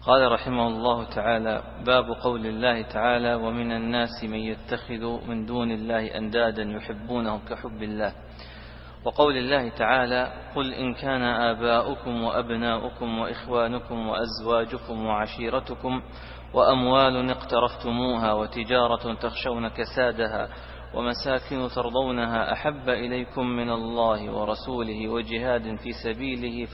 قال رحمه الله تعالى: باب قول الله تعالى: ومن الناس من يتخذ من دون الله أندادا يحبونهم كحب الله. وقول الله تعالى: قل إن كان آباؤكم وأبناؤكم وإخوانكم وأزواجكم وعشيرتكم وأموال اقترفتموها وتجارة تخشون كسادها ومساكن ترضونها أحب إليكم من الله ورسوله وجهاد في سبيله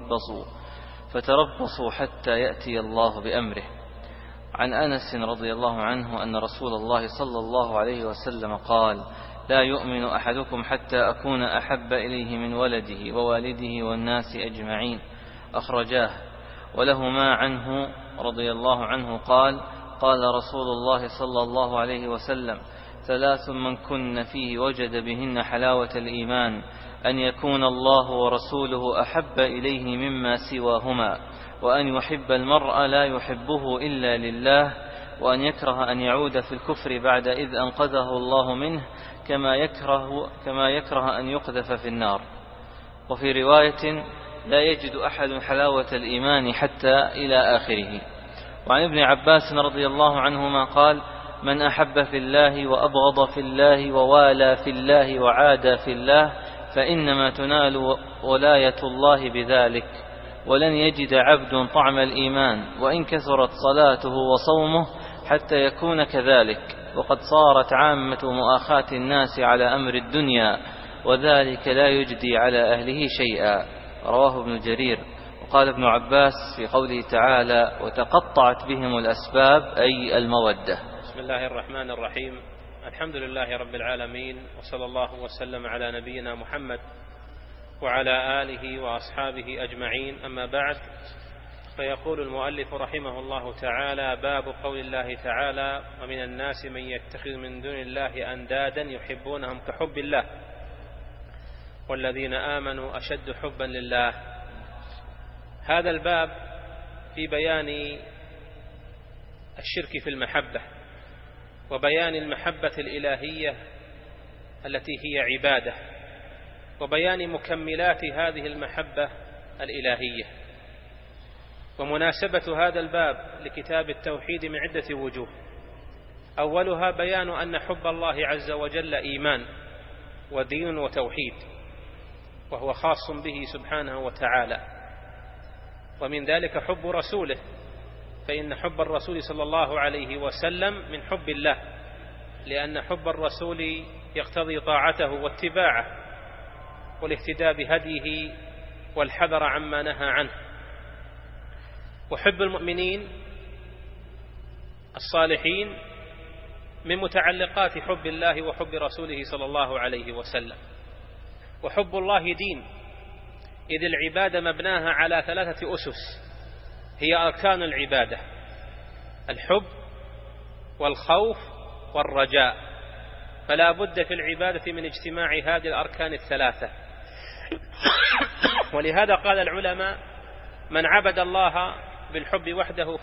فتربصوا حتى يأتي الله بأمره. عن أنس رضي الله عنه أن رسول الله صلى الله عليه وسلم قال: لا يؤمن أحدكم حتى أكون أحب إليه من ولده ووالده والناس أجمعين. أخرجاه. ولهما عنه رضي الله عنه قال: قال رسول الله صلى الله عليه وسلم: ثلاث من كن فيه وجد بهن حلاوة الإيمان: أن يكون الله ورسوله أحب إليه مما سواهما، وأن يحب المرء لا يحبه إلا لله، وأن يكره أن يعود في الكفر بعد إذ أنقذه الله منه، كما يكره أن يقذف في النار. وفي رواية: لا يجد أحد حلاوة الإيمان حتى إلى آخره. وعن ابن عباس رضي الله عنهما قال: من أحب في الله وأبغض في الله ووالى في الله وعادى في الله فإنما تنال ولاية الله بذلك. ولن يجد عبد طعم الإيمان وإن كثرت صلاته وصومه حتى يكون كذلك، وقد صارت عامة مؤاخاة الناس على أمر الدنيا، وذلك لا يجدي على أهله شيئا. رواه ابن جرير. وقال ابن عباس في قوله تعالى: وتقطعت بهم الأسباب، أي المودة. بسم الله الرحمن الرحيم. الحمد لله رب العالمين، وصلى الله وسلم على نبينا محمد وعلى آله وأصحابه أجمعين. أما بعد، فيقول المؤلف رحمه الله تعالى: باب قول الله تعالى: ومن الناس من يتخذ من دون الله أندادا يحبونهم كحب الله والذين آمنوا أشد حبا لله. هذا الباب في بيان الشرك في المحبة، وبيان المحبة الإلهية التي هي عبادة، وبيان مكملات هذه المحبة الإلهية. ومناسبة هذا الباب لكتاب التوحيد من عدة وجوه. أولها بيان أن حب الله عز وجل إيمان ودين وتوحيد، وهو خاص به سبحانه وتعالى. ومن ذلك حب رسوله، فإن حب الرسول صلى الله عليه وسلم من حب الله، لأن حب الرسول يقتضي طاعته واتباعه والاهتداء بهديه والحذر عما نهى عنه. وحب المؤمنين الصالحين من متعلقات حب الله وحب رسوله صلى الله عليه وسلم. وحب الله دين، إذ العبادة مبناها على 3 أسس هي أركان العبادة: الحب والخوف والرجاء. فلا بد في العبادة من اجتماع هذه الأركان ال3. ولهذا قال العلماء: من عبد الله بالحب وحده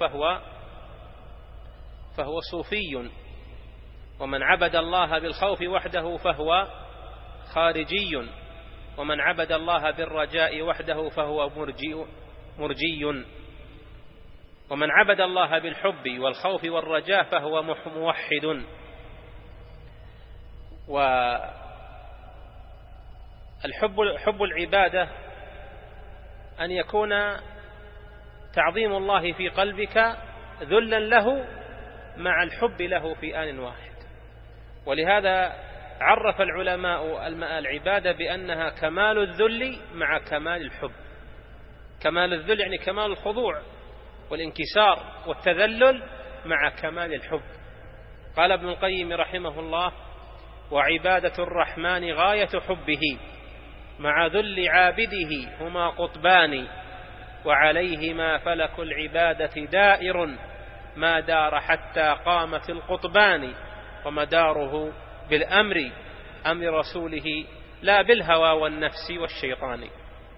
فهو صوفي، ومن عبد الله بالخوف وحده فهو خارجي، ومن عبد الله بالرجاء وحده فهو مرجي، ومن عبد الله بالحب والخوف والرجاء فهو موحد. حب العبادة أن يكون تعظيم الله في قلبك ذلا له مع الحب له في آن واحد. ولهذا عرف العلماء العبادة بأنها كمال الذل مع كمال الحب. كمال الذل يعني كمال الخضوع والانكسار والتذلل مع كمال الحب. قال ابن القيم رحمه الله: وعبادة الرحمن غاية حبه مع ذل عابده هما قطبان، وعليهما فلك العبادة دائر ما دار حتى قامت القطبان، ومداره بالأمر أمر رسوله لا بالهوى والنفس والشيطان.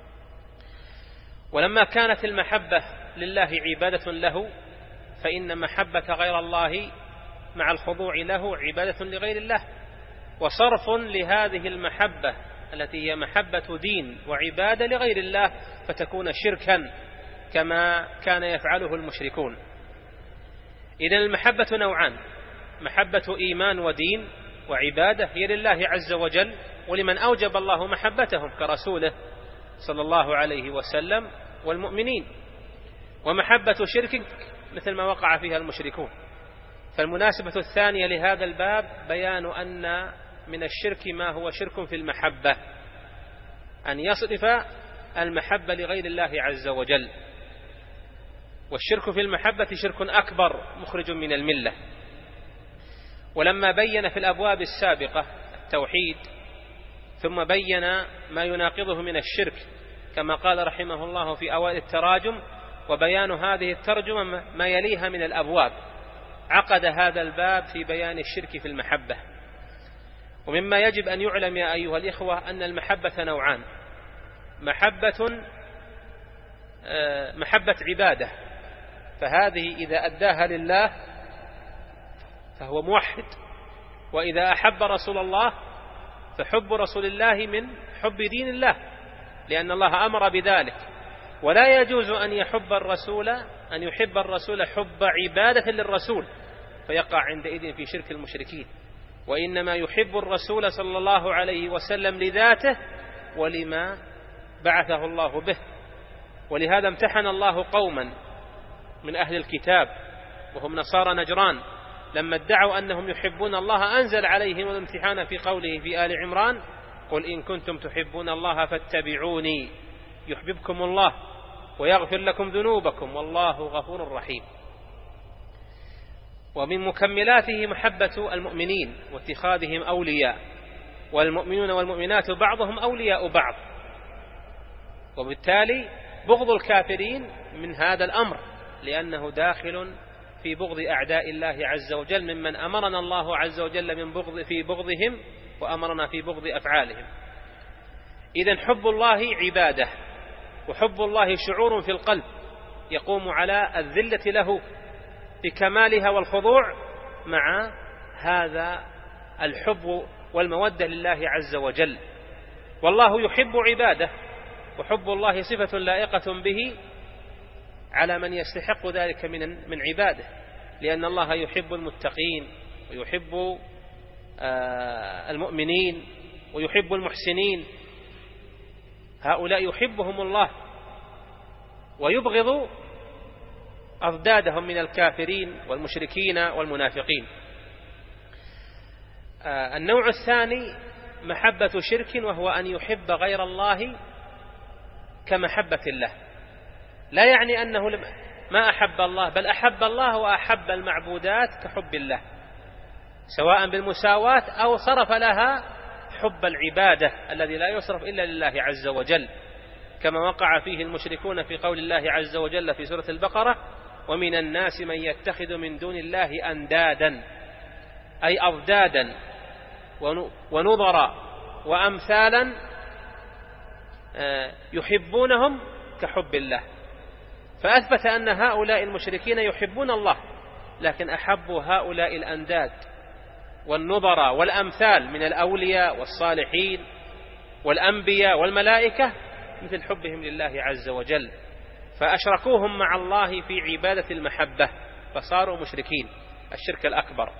ولما كانت المحبة لله عبادة له، فإن محبة غير الله مع الخضوع له عبادة لغير الله، وصرف لهذه المحبة التي هي محبة دين وعبادة لغير الله فتكون شركا كما كان يفعله المشركون. إذن المحبة نوعان: محبة إيمان ودين وعبادة هي لله عز وجل ولمن أوجب الله محبتهم كرسوله صلى الله عليه وسلم والمؤمنين، ومحبة شرك مثل ما وقع فيها المشركون. فالمناسبة الثانية لهذا الباب بيان أن من الشرك ما هو شرك في المحبة، أن يصرف المحبة لغير الله عز وجل، والشرك في المحبة شرك أكبر مخرج من الملة. ولما بين في الأبواب السابقة التوحيد ثم بين ما يناقضه من الشرك كما قال رحمه الله في أوائل التراجم: وبيان هذه الترجمة ما يليها من الأبواب، عقد هذا الباب في بيان الشرك في المحبة. ومما يجب أن يعلم يا أيها الإخوة أن المحبة نوعان: محبة عبادة، فهذه إذا أداها لله فهو موحد، وإذا أحب رسول الله فحب رسول الله من حب دين الله، لأن الله أمر بذلك. ولا يجوز أن يحب الرسول حب عبادة للرسول فيقع عندئذ في شرك المشركين، وإنما يحب الرسول صلى الله عليه وسلم لذاته ولما بعثه الله به. ولهذا امتحن الله قوما من أهل الكتاب وهم نصارى نجران لما ادعوا أنهم يحبون الله، أنزل عليهم الامتحان في قوله في آل عمران: قل إن كنتم تحبون الله فاتبعوني يحببكم الله ويغفر لكم ذنوبكم والله غفور رحيم. ومن مكملاته محبة المؤمنين واتخاذهم أولياء، والمؤمنون والمؤمنات بعضهم أولياء بعض، وبالتالي بغض الكافرين من هذا الأمر، لأنه داخل في بغض أعداء الله عز وجل ممن أمرنا الله عز وجل في بغضهم وأمرنا في بغض أفعالهم. إذن حب الله عبادة، وحب الله شعور في القلب يقوم على الذلة له بكمالها والخضوع مع هذا الحب والمودة لله عز وجل. والله يحب عباده، وحب الله صفة لائقة به على من يستحق ذلك من عباده، لأن الله يحب المتقين ويحب المؤمنين ويحب المحسنين، هؤلاء يحبهم الله ويبغض أضدادهم من الكافرين والمشركين والمنافقين. النوع الثاني محبة شرك، وهو أن يحب غير الله كمحبة الله، لا يعني أنه ما أحب الله، بل أحب الله وأحب المعبودات كحب الله، سواء بالمساواة أو صرف لها حب العبادة الذي لا يصرف إلا لله عز وجل، كما وقع فيه المشركون في قول الله عز وجل في سورة البقرة: ومن الناس من يتخذ من دون الله أندادا، أي أضدادا ونظرا وأمثالا يحبونهم كحب الله. فأثبت أن هؤلاء المشركين يحبون الله، لكن أحبوا هؤلاء الأنداد والنظرا والأمثال من الأولياء والصالحين والأنبياء والملائكة مثل حبهم لله عز وجل، فأشركوهم مع الله في عبادة المحبة فصاروا مشركين، الشرك الأكبر.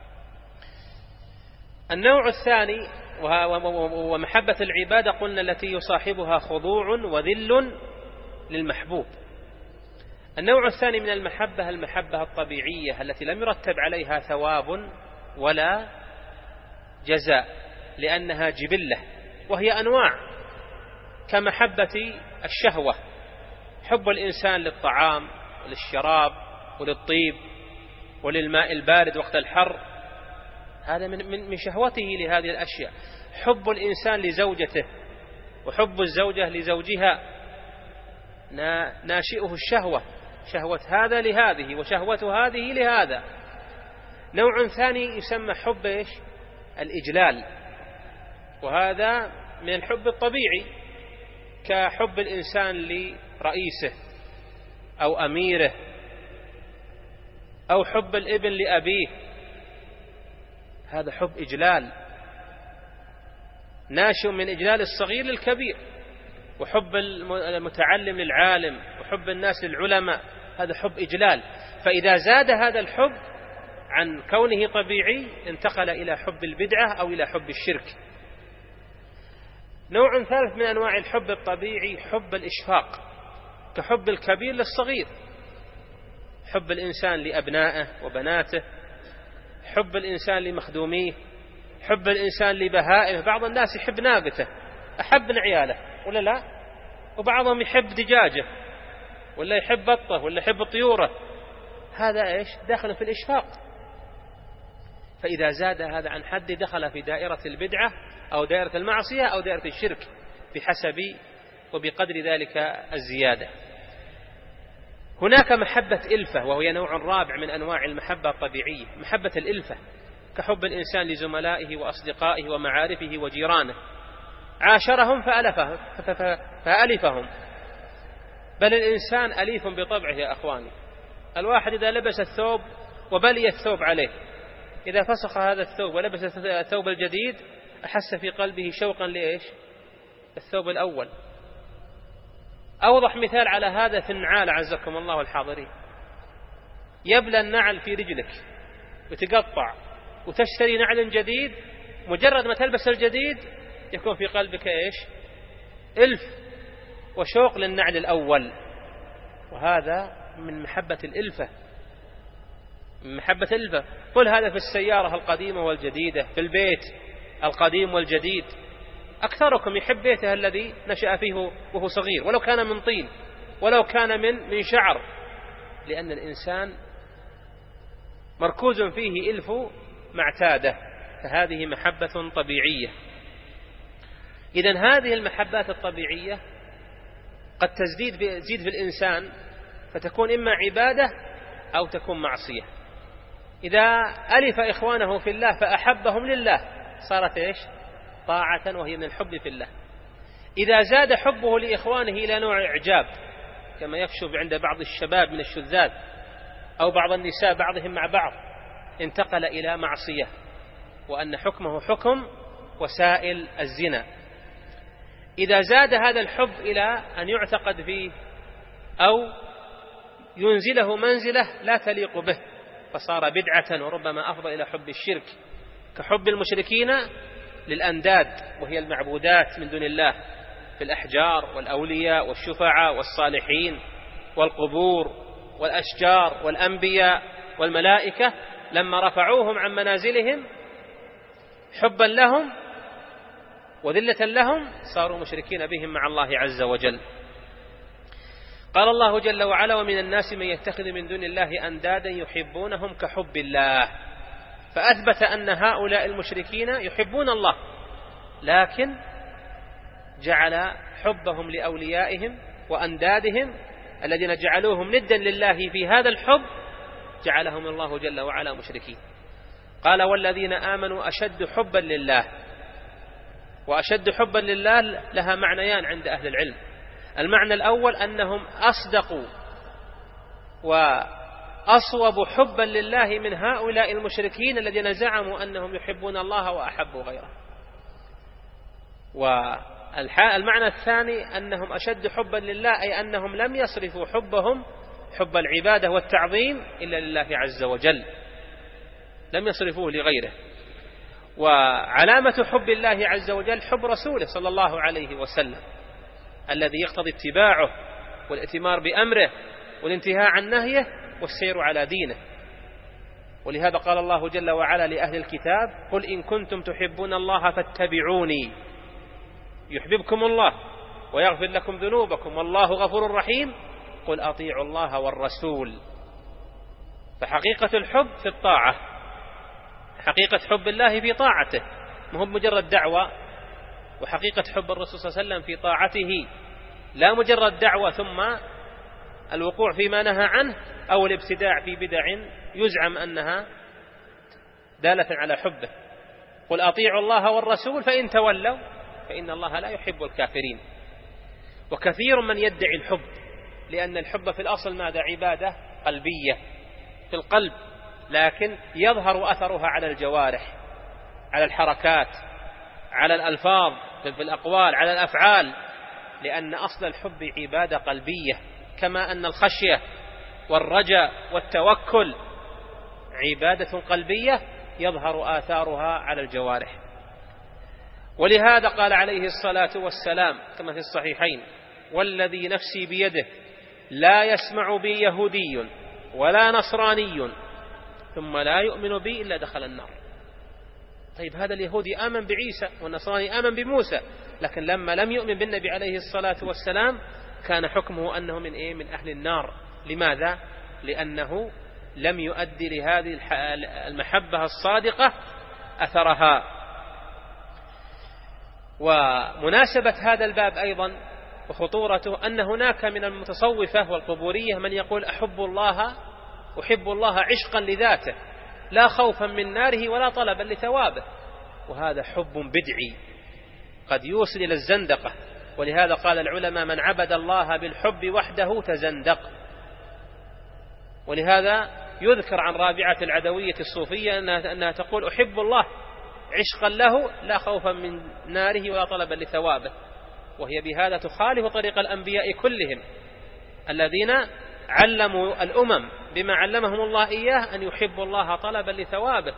النوع الثاني ومحبة العبادة قلنا التي يصاحبها خضوع وذل للمحبوب. النوع الثاني من المحبة الطبيعية التي لم يرتب عليها ثواب ولا جزاء، لأنها جبلة، وهي أنواع كمحبة الشهوة، حب الإنسان للطعام وللشراب وللطيب وللماء البارد وقت الحر، هذا من شهوته لهذه الأشياء. حب الإنسان لزوجته وحب الزوجة لزوجها ناشئه الشهوة، شهوة هذا لهذه وشهوة هذه لهذا. نوع ثاني يسمى حب الإجلال، وهذا من الحب الطبيعي كحب الإنسان لرئيسه أو أميره، أو حب الابن لأبيه، هذا حب إجلال ناشئ من إجلال الصغير للكبير. وحب المتعلم للعالم وحب الناس للعلماء، هذا حب إجلال. فإذا زاد هذا الحب عن كونه طبيعي انتقل إلى حب البدعة أو إلى حب الشرك. نوع ثالث من أنواع الحب الطبيعي حب الإشفاق، كحب الكبير للصغير، حب الإنسان لأبنائه وبناته، حب الإنسان لمخدوميه، حب الإنسان لبهائمه. بعض الناس يحب ناقته أحب من عياله ولا لا، وبعضهم يحب دجاجه ولا يحب بطه ولا يحب طيوره. هذا إيش؟ داخل في الإشفاق. فإذا زاد هذا عن حد دخل في دائرة البدعة أو دائرة المعصية أو دائرة الشرك بحسب وبقدر ذلك الزيادة. هناك محبة إلفة، وهي نوع رابع من أنواع المحبة الطبيعية، محبة الإلفة، كحب الإنسان لزملائه وأصدقائه ومعارفه وجيرانه، عاشرهم فألفهم. بل الإنسان أليف بطبعه يا أخواني. الواحد إذا لبس الثوب وبلي الثوب عليه، إذا فسخ هذا الثوب ولبس الثوب الجديد أحس في قلبه شوقا لإيش؟ الثوب الأول. أوضح مثال على هذا في النعال، عزكم الله الحاضرين. يبلى النعل في رجلك وتقطع وتشتري نعل جديد، مجرد ما تلبس الجديد يكون في قلبك إيش؟ إلف وشوق للنعل الأول. وهذا من محبة الإلفة، من محبة الإلفة. قل هذا في السيارة القديمة والجديدة، في البيت القديم والجديد. أكثركم يحب بيته الذي نشأ فيه وهو صغير، ولو كان من طين ولو كان من شعر، لأن الإنسان مركوز فيه إلف ما اعتاده. فهذه محبة طبيعية. إذن هذه المحبات الطبيعية قد تزيد في الإنسان فتكون إما عبادة أو تكون معصية. إذا ألف إخوانه في الله فأحبهم لله صارت إيش؟ طاعة، وهي من الحب في الله. إذا زاد حبه لإخوانه إلى نوع إعجاب، كما يكشف عند بعض الشباب من الشذاذ أو بعض النساء بعضهم مع بعض، انتقل إلى معصية، وأن حكمه حكم وسائل الزنا. إذا زاد هذا الحب إلى أن يعتقد فيه أو ينزله منزلة لا تليق به فصار بدعة، وربما أفضل إلى حب الشرك، كحب المشركين للأنداد وهي المعبودات من دون الله في الأحجار والأولياء والشفعاء والصالحين والقبور والأشجار والأنبياء والملائكة، لما رفعوهم عن منازلهم حبا لهم وذلة لهم صاروا مشركين بهم مع الله عز وجل. قال الله جل وعلا: ومن الناس من يتخذ من دون الله أندادا يحبونهم كحب الله. فأثبت أن هؤلاء المشركين يحبون الله، لكن جعل حبهم لأوليائهم وأندادهم الذين جعلوهم ندا لله في هذا الحب جعلهم الله جل وعلا مشركين. قال: والذين آمنوا أشد حبا لله. وأشد حبا لله لها معنيان عند أهل العلم. المعنى الأول أنهم أصدقوا وأصوب حبا لله من هؤلاء المشركين الذين زعموا أنهم يحبون الله وأحبوا غيره. والمعنى الثاني أنهم أشد حبا لله، أي أنهم لم يصرفوا حبهم حب العبادة والتعظيم إلا لله عز وجل، لم يصرفوه لغيره. وعلامة حب الله عز وجل حب رسوله صلى الله عليه وسلم الذي يقتضي اتباعه والائتمار بأمره والانتهاء عن نهيه والسير على دينه. ولهذا قال الله جل وعلا لأهل الكتاب: قل إن كنتم تحبون الله فاتبعوني يحببكم الله ويغفر لكم ذنوبكم والله غفور رحيم قل أطيعوا الله والرسول. فحقيقة الحب في الطاعة، حقيقة حب الله في طاعته، ما هو مجرد دعوة. وحقيقة حب الرسول صلى الله عليه وسلم في طاعته لا مجرد دعوة ثم الوقوع فيما نهى عنه أو الابتداع في بدع يزعم أنها دالة على حبه. قل أطيعوا الله والرسول فإن تولوا فإن الله لا يحب الكافرين. وكثير من يدعي الحب، لأن الحب في الأصل ماذا؟ عبادة قلبية في القلب، لكن يظهر أثرها على الجوارح، على الحركات، على الألفاظ، في الأقوال، على الأفعال. لأن أصل الحب عبادة قلبية، كما أن الخشية والرجاء والتوكل عبادة قلبية يظهر آثارها على الجوارح. ولهذا قال عليه الصلاة والسلام كما في الصحيحين: والذي نفسي بيده لا يسمع بي يهودي ولا نصراني ثم لا يؤمن بي إلا دخل النار. طيب هذا اليهودي آمن بعيسى والنصراني آمن بموسى، لكن لما لم يؤمن بالنبي عليه الصلاة والسلام كان حكمه أنه من أهل النار. لماذا؟ لأنه لم يؤدي لهذه المحبة الصادقة أثرها. ومناسبة هذا الباب أيضا وخطورته أن هناك من المتصوفة والقبورية من يقول أحب الله عشقا لذاته لا خوفا من ناره ولا طلبا لثوابه، وهذا حب بدعي قد يوصل إلى الزندقة. ولهذا قال العلماء: من عبد الله بالحب وحده تزندق. ولهذا يذكر عن رابعة العدوية الصوفية أنها تقول: أحب الله عشقا له لا خوفا من ناره ولا طلبا لثوابه، وهي بهذا تخالف طريق الأنبياء كلهم الذين علموا الأمم بما علمهم الله إياه أن يحبوا الله طلبا لثوابه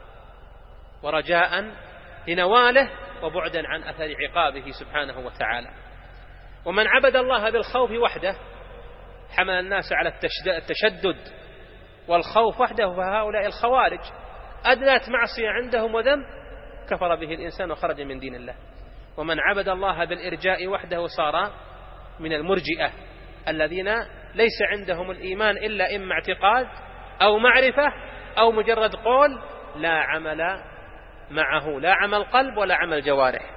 ورجاء لنواله وبعدا عن أثر عقابه سبحانه وتعالى. ومن عبد الله بالخوف وحده حمل الناس على التشدد والخوف وحده، فهؤلاء الخوارج أدنت معصية عندهم وذنب كفر به الإنسان وخرج من دين الله. ومن عبد الله بالإرجاء وحده صار من المرجئة الذين ليس عندهم الإيمان إلا إما اعتقاد أو معرفة أو مجرد قول لا عمل معه، لا عمل قلب ولا عمل جوارح.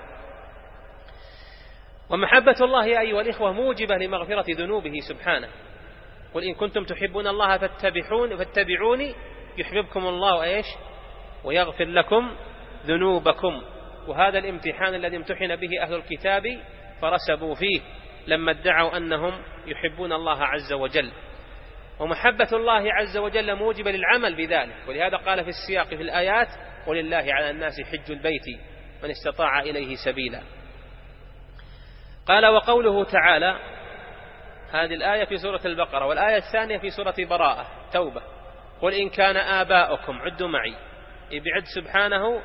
ومحبة الله يا أيها الإخوة موجبة لمغفرة ذنوبه سبحانه. قل إن كنتم تحبون الله فاتبعوني يحببكم الله ويغفر لكم ذنوبكم. وهذا الامتحان الذي امتحن به أهل الكتاب فرسبوا فيه لما ادعوا أنهم يحبون الله عز وجل. ومحبة الله عز وجل موجبة للعمل بذلك، ولهذا قال في السياق في الآيات: ولله على الناس حج البيت من استطاع إليه سبيلا. قال: وقوله تعالى، هذه الآية في سورة البقرة، والآية الثانية في سورة براءة توبة: قل إن كان آباؤكم، عدوا معي، يبعد سبحانه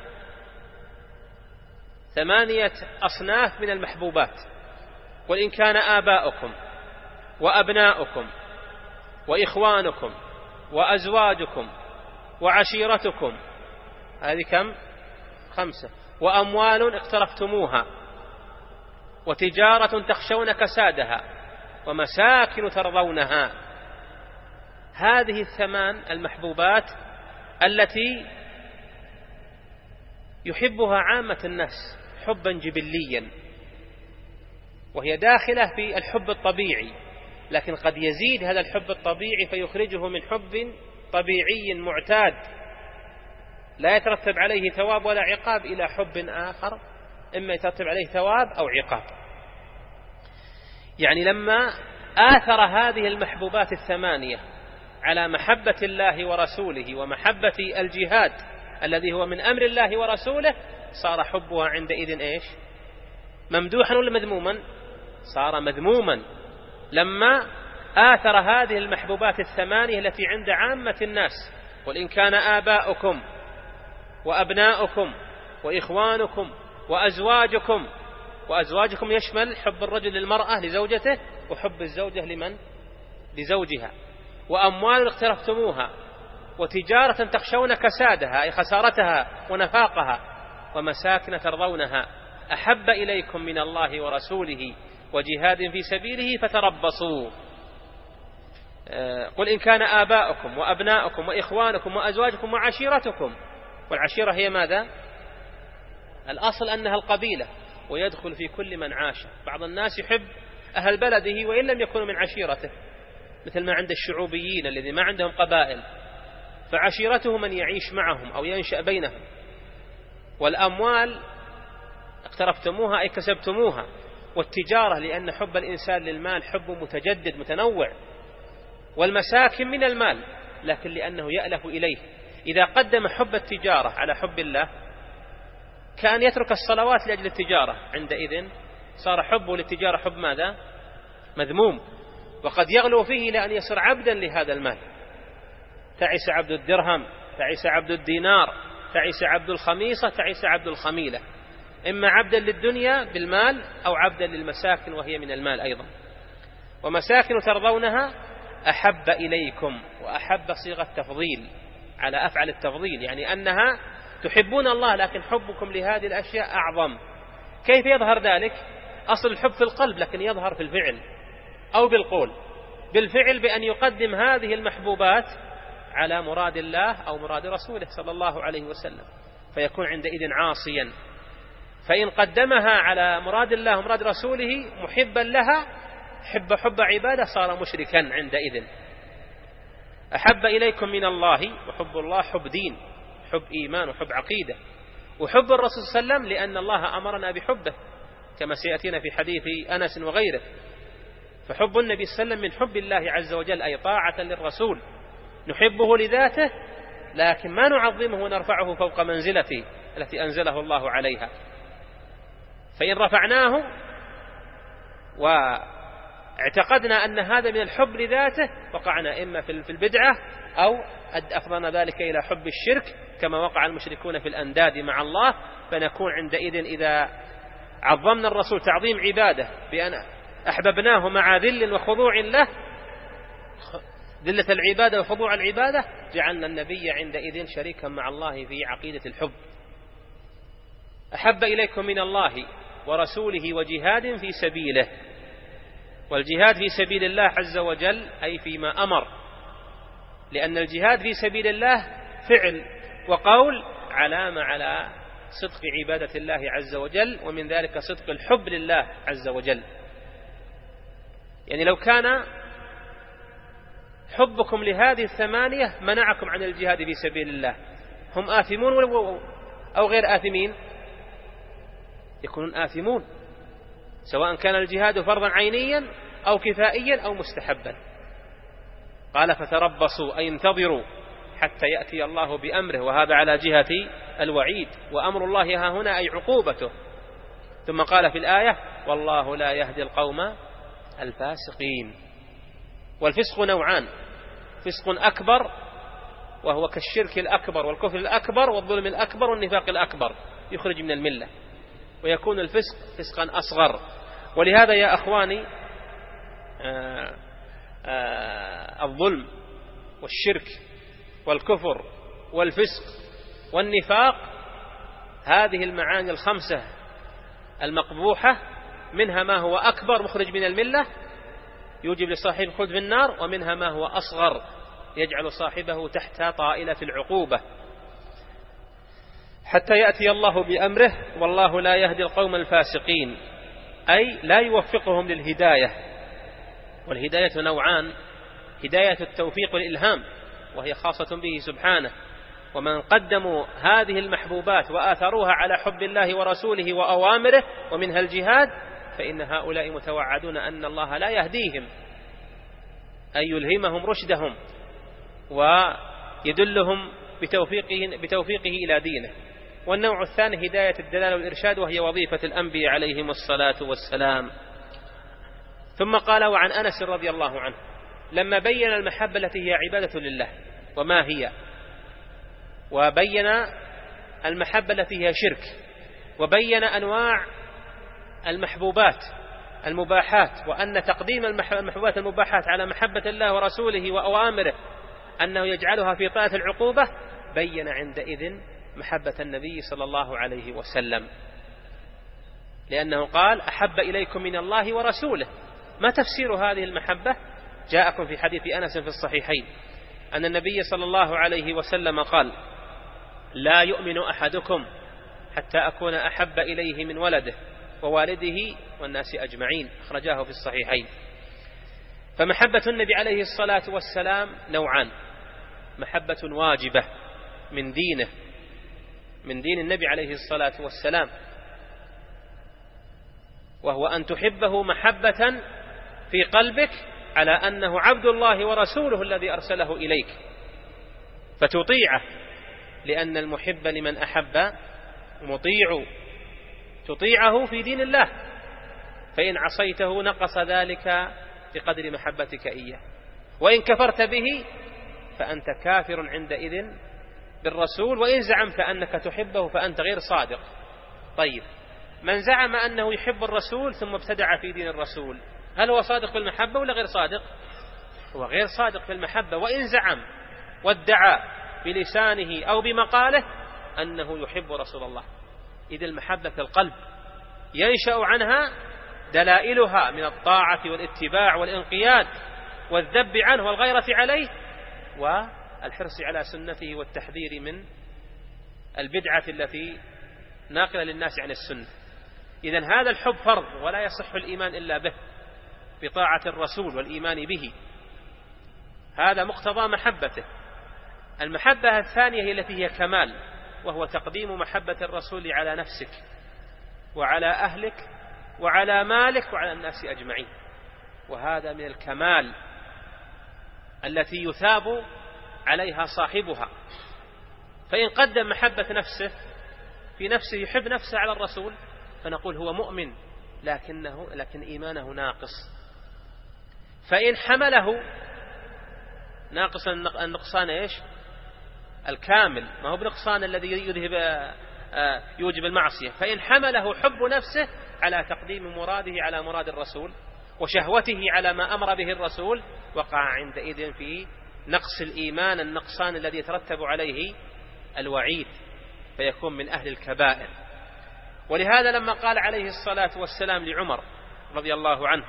8 أصناف من المحبوبات. قل إن كان آباؤكم وأبناؤكم وإخوانكم وأزواجكم وعشيرتكم، هذه كم؟ 5. وأموال اقترفتموها وتجارة تخشون كسادها ومساكن ترضونها. هذه 8 المحبوبات التي يحبها عامة الناس حبا جبليا، وهي داخلة في الحب الطبيعي، لكن قد يزيد هذا الحب الطبيعي فيخرجه من حب طبيعي معتاد لا يترتب عليه ثواب ولا عقاب إلى حب آخر إما يترتب عليه ثواب أو عقاب. يعني لما آثر هذه المحبوبات 8 على محبة الله ورسوله ومحبة الجهاد الذي هو من أمر الله ورسوله، صار حبها عندئذ ممدوحا ولا مذموما؟ صار مذموما لما آثر هذه المحبوبات 8 التي عند عامة الناس. قل إن كان آباؤكم وأبناؤكم وإخوانكم وأزواجكم، وأزواجكم يشمل حب الرجل للمرأة لزوجته وحب الزوجة لمن؟ لزوجها. وأموال اقترفتموها وتجارة تخشون كسادها أي خسارتها ونفاقها ومساكن ترضونها أحب إليكم من الله ورسوله وجهاد في سبيله فتربصوا. قل إن كان آباؤكم وأبناؤكم وإخوانكم وأزواجكم وعشيرتكم. والعشيرة هي ماذا؟ الأصل أنها القبيلة، ويدخل في كل من عاش. بعض الناس يحب أهل بلده وإن لم يكونوا من عشيرته، مثل ما عند الشعوبيين الذين ما عندهم قبائل فعشيرته من يعيش معهم أو ينشأ بينهم. والأموال اقترفتموها أي كسبتموها، والتجارة لأن حب الإنسان للمال حب متجدد متنوع، والمساكن من المال لكن لأنه يألف إليه. إذا قدم حب التجارة على حب الله كان يترك الصلوات لأجل التجارة، عندئذ صار حبه للتجارة حب ماذا؟ مذموم، وقد يغلو فيه إلى أن يصير عبدا لهذا المال. تعس عبد الدرهم، تعس عبد الدينار، تعس عبد الخميصة، تعس عبد الخميلة، إما عبدا للدنيا بالمال أو عبدا للمساكن وهي من المال أيضا. ومساكن ترضونها أحب إليكم، وأحب صيغة تفضيل على أفعل التفضيل، يعني أنها تحبون الله لكن حبكم لهذه الأشياء أعظم. كيف يظهر ذلك؟ أصل الحب في القلب لكن يظهر في الفعل أو بالقول. بالفعل بأن يقدم هذه المحبوبات على مراد الله أو مراد رسوله صلى الله عليه وسلم، فيكون عندئذ عاصيا. فإن قدمها على مراد الله ومراد رسوله محبا لها حب عبادة صار مشركا عندئذ. أحب إليكم من الله، وحب الله حب دين، حب إيمان وحب عقيدة. وحب الرسول صلى الله عليه وسلم لأن الله أمرنا بحبه كما سيأتينا في حديث أنس وغيره. فحب النبي صلى الله عليه وسلم من حب الله عز وجل، أي طاعة للرسول، نحبه لذاته لكن ما نعظمه ونرفعه فوق منزلته التي أنزله الله عليها. فإن رفعناه واعتقدنا أن هذا من الحب لذاته وقعنا إما في البدعة أو أفضنا ذلك إلى حب الشرك كما وقع المشركون في الأنداد مع الله. فنكون عندئذ إذا عظمنا الرسول تعظيم عبادة بأن أحببناه مع ذل وخضوع له، ذلة العبادة وخضوع العبادة، جعلنا النبي عندئذ شريكا مع الله في عقيدة الحب. أحب إليكم من الله ورسوله وجهاد في سبيله. والجهاد في سبيل الله عز وجل أي فيما أمر، لأن الجهاد في سبيل الله فعل وقول علامة على صدق عبادة الله عز وجل، ومن ذلك صدق الحب لله عز وجل. يعني لو كان حبكم لهذه الثمانية منعكم عن الجهاد في سبيل الله، هم آثمون أو غير آثمين؟ يكونون آثمون، سواء كان الجهاد فرضا عينيا أو كفائيا أو مستحبا. قال فتربصوا أي انتظروا حتى يأتي الله بأمره، وهذا على جهة الوعيد، وأمر الله ها هنا أي عقوبته. ثم قال في الآية والله لا يهدي القوم الفاسقين. والفسق نوعان: فسق أكبر وهو كالشرك الأكبر والكفر الأكبر والظلم الأكبر والنفاق الأكبر يخرج من الملة، ويكون الفسق فسقا أصغر. ولهذا يا أخواني الظلم والشرك والكفر والفسق والنفاق، هذه المعاني الخمسة المقبوحة منها ما هو أكبر مخرج من الملة يوجب لصاحبه الخلد في النار، ومنها ما هو أصغر يجعل صاحبه تحت طائلة العقوبة حتى يأتي الله بأمره. والله لا يهدي القوم الفاسقين أي لا يوفقهم للهداية. والهداية نوعان: هداية التوفيق والإلهام وهي خاصة به سبحانه، ومن قدموا هذه المحبوبات وآثروها على حب الله ورسوله وأوامره ومنها الجهاد، فإن هؤلاء متوعدون أن الله لا يهديهم أي يلهمهم رشدهم ويدلهم بتوفيقه إلى دينه. والنوع الثاني هداية الدلالة والإرشاد، وهي وظيفة الأنبياء عليهم الصلاة والسلام. ثم قال وعن أنس رضي الله عنه لما بين المحبة التي هي عبادة لله وما هي، وبين المحبة التي هي شرك، وبين أنواع المحبوبات المباحات، وأن تقديم المحبوبات المباحات على محبة الله ورسوله وأوامره أنه يجعلها في طاعة العقوبة، بين عندئذ محبة النبي صلى الله عليه وسلم، لأنه قال أحب إليكم من الله ورسوله. ما تفسير هذه المحبة؟ جاءكم في حديث أنس في الصحيحين أن النبي صلى الله عليه وسلم قال لا يؤمن أحدكم حتى أكون أحب إليه من ولده ووالده والناس أجمعين، أخرجاه في الصحيحين. فمحبة النبي عليه الصلاة والسلام نوعان: محبة واجبة من دينه، من دين النبي عليه الصلاة والسلام، وهو أن تحبه محبة في قلبك على أنه عبد الله ورسوله الذي أرسله إليك، فتطيعه، لأن المحب لمن أحب مطيع، تطيعه في دين الله فإن عصيته نقص ذلك بقدر محبتك إياه، وإن كفرت به فأنت كافر عندئذ بالرسول، وإن زعمت أنك تحبه فأنت غير صادق. طيب، من زعم أنه يحب الرسول ثم ابتدع في دين الرسول، هل هو صادق في المحبة ولا غير صادق؟ هو غير صادق في المحبة، وإن زعم وادعى بلسانه أو بمقاله أنه يحب رسول الله. إذ المحبة في القلب ينشأ عنها دلائلها من الطاعة والاتباع والانقياد والذب عنه والغيرة عليه والحرص على سنته والتحذير من البدعة التي ناقلة للناس عن السنة. إذن هذا الحب فرض، ولا يصح الإيمان إلا به بطاعة الرسول والإيمان به، هذا مقتضى محبته. المحبة الثانية هي التي هي كمال، وهو تقديم محبة الرسول على نفسك وعلى أهلك وعلى مالك وعلى الناس أجمعين، وهذا من الكمال التي يثاب عليها صاحبها. فإن قدم محبة نفسه في نفسه، يحب نفسه على الرسول، فنقول هو مؤمن لكن إيمانه ناقص. فإن حمله ناقص النقصان إيش؟ الكامل، ما هو بنقصان الذي يوجب المعصية. فإن حمله حب نفسه على تقديم مراده على مراد الرسول وشهوته على ما أمر به الرسول، وقع عندئذ في نقص الإيمان، النقصان الذي يترتب عليه الوعيد، فيكون من أهل الكبائر. ولهذا لما قال عليه الصلاة والسلام لعمر رضي الله عنه،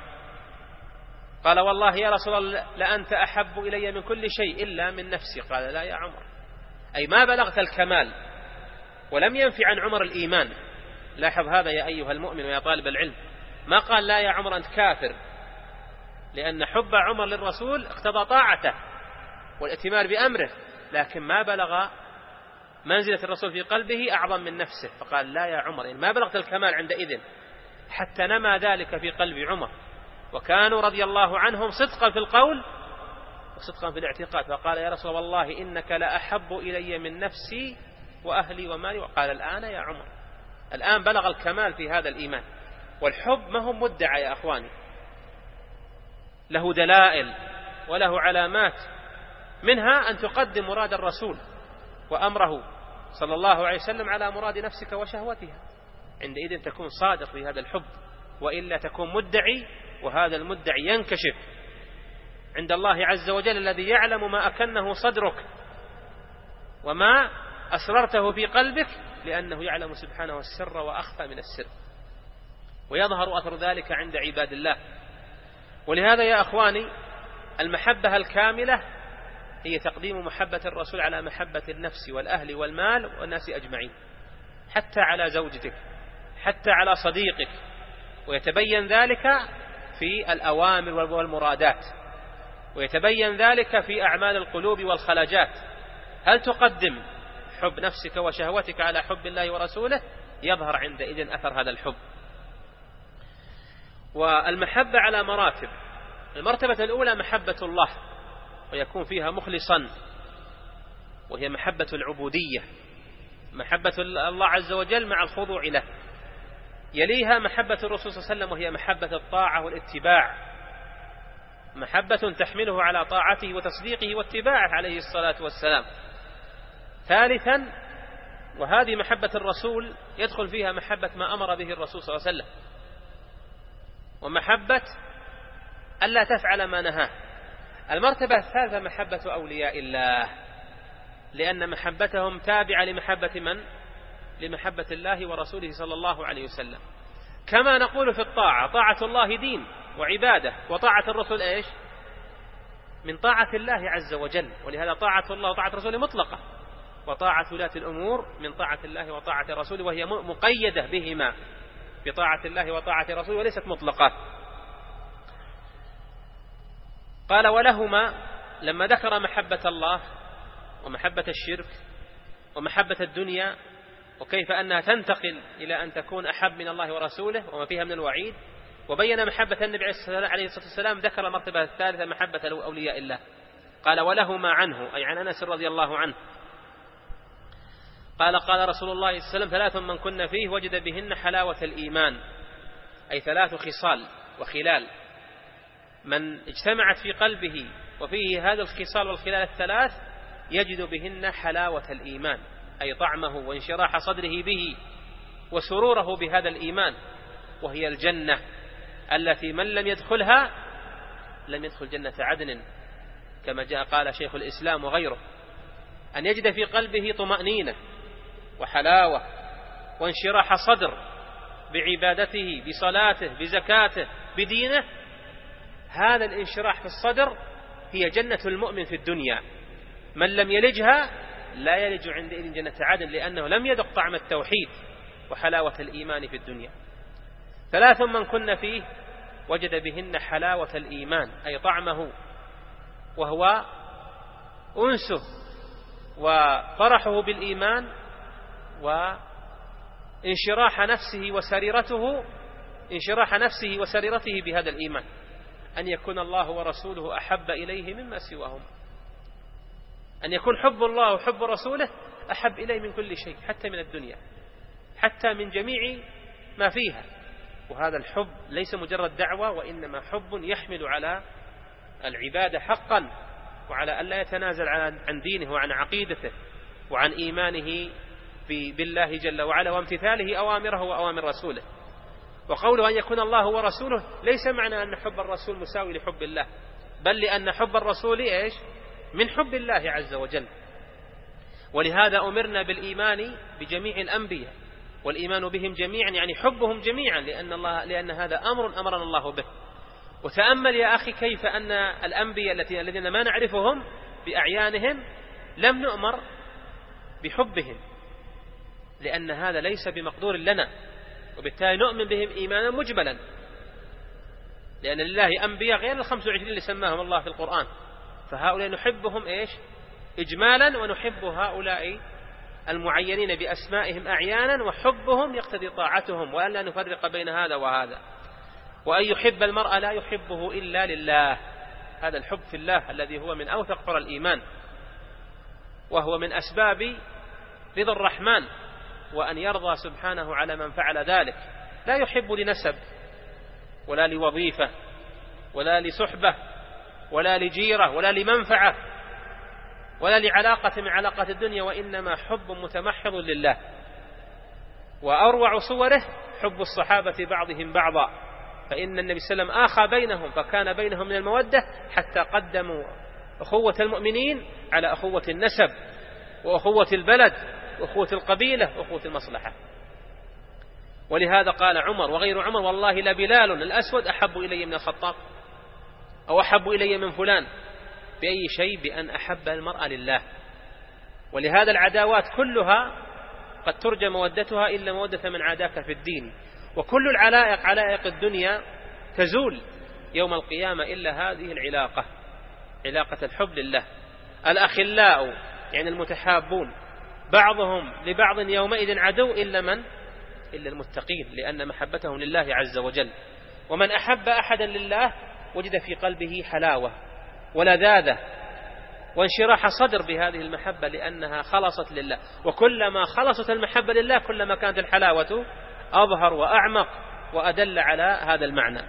قال والله يا رسول الله لأنت أحب إلي من كل شيء إلا من نفسي. قال لا يا عمر، أي ما بلغت الكمال. ولم ينفي عن عمر الإيمان. لاحظ هذا يا أيها المؤمن ويا طالب العلم، ما قال لا يا عمر أنت كافر، لأن حب عمر للرسول اقتضى طاعته والائتمار بأمره، لكن ما بلغ منزلة الرسول في قلبه أعظم من نفسه، فقال لا يا عمر، يعني ما بلغت الكمال عندئذ، حتى نما ذلك في قلب عمر. وكانوا رضي الله عنهم صدقا في القول وصدقا في الاعتقاد، فقال يا رسول الله إنك لأحب إلي من نفسي وأهلي ومالي. وقال الآن يا عمر، الآن بلغ الكمال في هذا الإيمان. والحب ما هو مدعى يا أخواني، له دلائل وله علامات، منها أن تقدم مراد الرسول وأمره صلى الله عليه وسلم على مراد نفسك وشهوتها، عندئذ تكون صادق في هذا الحب، وإلا تكون مدعي، وهذا المدعي ينكشف عند الله عز وجل الذي يعلم ما أكنه صدرك وما أسررته في قلبك، لأنه يعلم سبحانه السر وأخفى من السر، ويظهر أثر ذلك عند عباد الله. ولهذا يا أخواني المحبة الكاملة هي تقديم محبة الرسول على محبة النفس والأهل والمال والناس أجمعين، حتى على زوجتك، حتى على صديقك، ويتبين ذلك في الأوامر والمرادات، ويتبين ذلك في أعمال القلوب والخلاجات. هل تقدم حب نفسك وشهوتك على حب الله ورسوله؟ يظهر عندئذ أثر هذا الحب. والمحبة على مراتب، المرتبة الأولى محبة الله، ويكون فيها مخلصا، وهي محبة العبودية، محبة الله عز وجل مع الخضوع له. يليها محبة الرسول صلى الله عليه وسلم، وهي محبة الطاعة والاتباع، محبة تحمله على طاعته وتصديقه واتباعه عليه الصلاة والسلام. ثالثا، وهذه محبة الرسول يدخل فيها محبة ما أمر به الرسول صلى الله عليه وسلم، ومحبة ألا تفعل ما نهاه. المرتبة الثالثة محبة أولياء الله، لأن محبتهم تابعة لمحبة من؟ لمحبة الله ورسوله صلى الله عليه وسلم. كما نقول في الطاعة، طاعة الله دين وعبادة، وطاعة الرسول إيش؟ من طاعة الله عز وجل. ولهذا طاعة الله وطاعة رسوله مطلقة، وطاعة ولاة الأمور من طاعة الله وطاعة رسوله، وهي مقيدة بهما بطاعة الله وطاعة رسوله، وليست مطلقة. قال ولهما، لما ذكر محبة الله ومحبة الشرك ومحبة الدنيا وكيف أنها تنتقل إلى أن تكون أحب من الله ورسوله وما فيها من الوعيد، وبين محبة النبي عليه الصلاة والسلام، ذكر المرتبة الثالثة محبة أولياء الله. قال ولهما عنه، أي عن أنس رضي الله عنه قال قال رسول الله صلى الله عليه وسلم ثلاث من كن فيه وجد بهن حلاوة الإيمان: أي 3 خصال وخلال، من اجتمعت في قلبه وفيه هذا الخصال والخلال 3 يجد بهن حلاوة الإيمان، أي طعمه وانشراح صدره به وسروره بهذا الإيمان، وهي الجنة التي من لم يدخلها لم يدخل جنة عدن، كما جاء قال شيخ الإسلام وغيره، أن يجد في قلبه طمأنينة وحلاوة وانشراح صدر بعبادته بصلاته بزكاته بدينه. هذا الانشراح في الصدر هي جنة المؤمن في الدنيا، من لم يلجها لا يلج عندئذ جنة عدن، لأنه لم يذق طعم التوحيد وحلاوة الإيمان في الدنيا. 3 من كن فيه وجد بهن حلاوة الإيمان، أي طعمه وهو أنسه وفرحه بالإيمان وانشراح نفسه وسريرته بهذا الإيمان، أن يكون الله ورسوله أحب إليه مما سواهم، أن يكون حب الله وحب رسوله أحب إليه من كل شيء، حتى من الدنيا، حتى من جميع ما فيها. وهذا الحب ليس مجرد دعوة، وإنما حب يحمل على العبادة حقا، وعلى أن لا يتنازل عن دينه وعن عقيدته وعن إيمانه بالله جل وعلا وامتثاله أوامره وأوامر رسوله. وقوله أن يكون الله ورسوله ليس معنى أن حب الرسول مساوي لحب الله، بل لأن حب الرسول إيش؟ من حب الله عز وجل. ولهذا أمرنا بالإيمان بجميع الأنبياء، والإيمان بهم جميعا يعني حبهم جميعا، لأن هذا أمر أمرنا الله به. وتأمل يا أخي كيف أن الأنبياء الذين ما نعرفهم بأعيانهم لم نؤمر بحبهم، لأن هذا ليس بمقدور لنا، وبالتالي نؤمن بهم إيمانا مجملا، لأن لله أنبياء غير 25 اللي سماهم الله في القرآن، فهؤلاء نحبهم إيش؟ إجمالا، ونحب هؤلاء المعينين بأسمائهم أعيانا، وحبهم يقتضي طاعتهم، وأن لا نفرق بين هذا وهذا. وأن يحب المرء لا يحبه إلا لله، هذا الحب في الله الذي هو من أوثق قرى الإيمان، وهو من أسباب رضا الرحمن، وأن يرضى سبحانه على من فعل ذلك. لا يحب لنسب ولا لوظيفة ولا لصحبة ولا لجيرة ولا لمنفعة ولا لعلاقة من علاقات الدنيا، وإنما حب متمحض لله. وأروع صوره حب الصحابة بعضهم بعضا، فإن النبي صلى الله عليه وسلم آخى بينهم، فكان بينهم من المودة حتى قدموا أخوة المؤمنين على أخوة النسب وأخوة البلد وأخوة القبيلة وأخوة المصلحة. ولهذا قال عمر وغير عمر: والله لبلال الأسود أحب إلي من الخطاب، أو أحب إلي من فلان. بأي شيء؟ بأن أحب المرء لله. ولهذا العداوات كلها قد ترجى مودتها إلا مودة من عاداك في الدين، وكل العلائق علائق الدنيا تزول يوم القيامة إلا هذه العلاقة، علاقة الحب لله. الأخلاء يعني المتحابون بعضهم لبعض يومئذ عدو إلا المتقين، لأن محبتهم لله عز وجل. ومن أحب أحدا لله وجد في قلبه حلاوة ولذاذة وانشراح صدر بهذه المحبة، لأنها خلصت لله. وكلما خلصت المحبة لله كلما كانت الحلاوة أظهر وأعمق وأدل على هذا المعنى.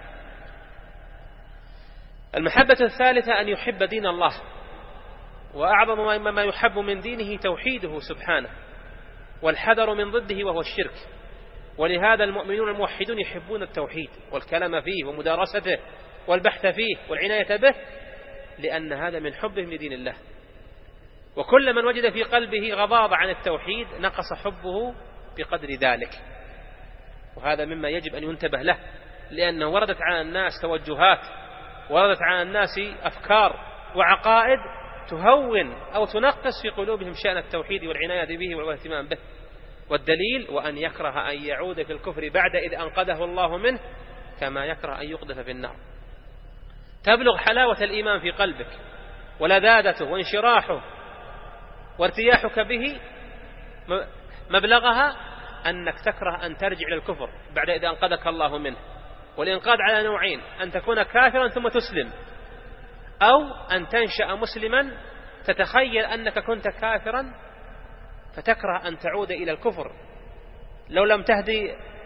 المحبة الثالثة أن يحب دين الله، وأعظم ما يحب من دينه توحيده سبحانه، والحذر من ضده وهو الشرك. ولهذا المؤمنون الموحدون يحبون التوحيد والكلام فيه ومدارسته والبحث فيه والعناية به، لأن هذا من حبهم لدين الله. وكل من وجد في قلبه غضاضة عن التوحيد نقص حبه بقدر ذلك، وهذا مما يجب أن ينتبه له، لأنه وردت على الناس توجهات، وردت على الناس أفكار وعقائد تهون أو تنقص في قلوبهم شأن التوحيد والعناية به والاهتمام به. والدليل: وأن يكره أن يعود في الكفر بعد إذ أنقذه الله منه، كما يكره أن يقذف في النار. تبلغ حلاوة الإيمان في قلبك ولذاذته وانشراحه وارتياحك به مبلغها أنك تكره أن ترجع إلى الكفر بعد إذا أنقذك الله منه. والإنقاذ على نوعين: أن تكون كافرا ثم تسلم، أو أن تنشأ مسلما تتخيل أنك كنت كافرا فتكره أن تعود إلى الكفر. لو لم تهدي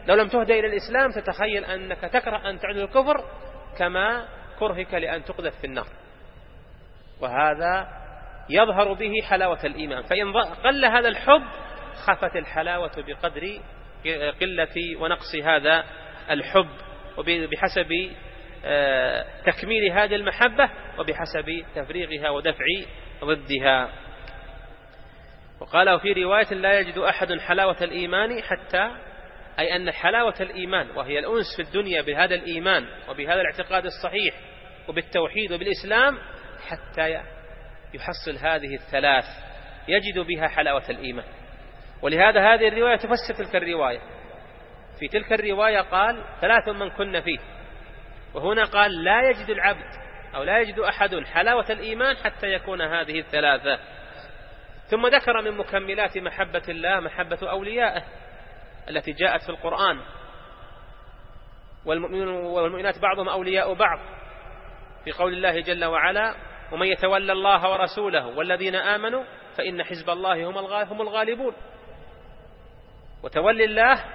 لو لم تهدى إلى الإسلام تتخيل أنك تكره أن تعود الكفر كما كرهك لأن تقذف في النار، وهذا يظهر به حلاوة الإيمان. فإن قل هذا الحب خفت الحلاوة بقدر قلة ونقص هذا الحب، وبحسب تكميل هذه المحبة وبحسب تفريغها ودفع ضدها. وقال في رواية لا يجد أحد حلاوة الإيمان حتى، أي أن حلاوة الإيمان وهي الأنس في الدنيا بهذا الإيمان وبهذا الاعتقاد الصحيح وبالتوحيد وبالإسلام، حتى يحصل هذه الثلاث يجد بها حلاوة الإيمان. ولهذا هذه الرواية تفسر تلك الرواية. في تلك الرواية قال 3 من كن فيه، وهنا قال لا يجد العبد أو لا يجد أحد حلاوة الإيمان حتى يكون هذه الثلاثة. ثم ذكر من مكملات محبة الله محبة أوليائه التي جاءت في القرآن، والمؤمنون والمؤمنات بعضهم أولياء بعض، في قول الله جل وعلا ومن يتولى الله ورسوله والذين آمنوا فإن حزب الله هم الغالبون. وتولي الله